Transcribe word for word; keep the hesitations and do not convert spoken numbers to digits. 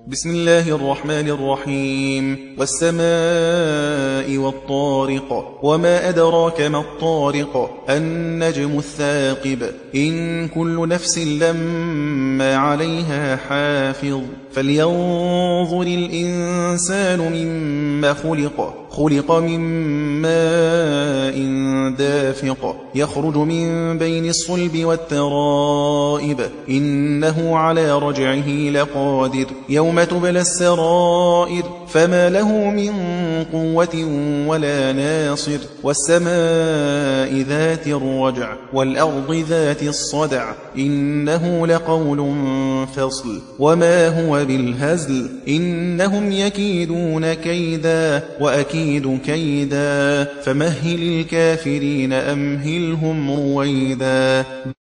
بسم الله الرحمن الرحيم والسماء والطارق وما أدراك ما الطارق النجم الثاقب إن كل نفس لما عليها حافظ فلينظر الإنسان مما خلق خلق من ماء دافق يخرج من بين الصلب والترائب إنه على رجعه لقادر يوم تبلى السرائر فما له من قوة ولا ناصر والسماء ذات الرجع والأرض ذات الصدع إنه لقول فصل وما هو بالهزل إنهم يكيدون كيدا وأكيد كيدا فمهل الكافرين أمهلهم رويدا.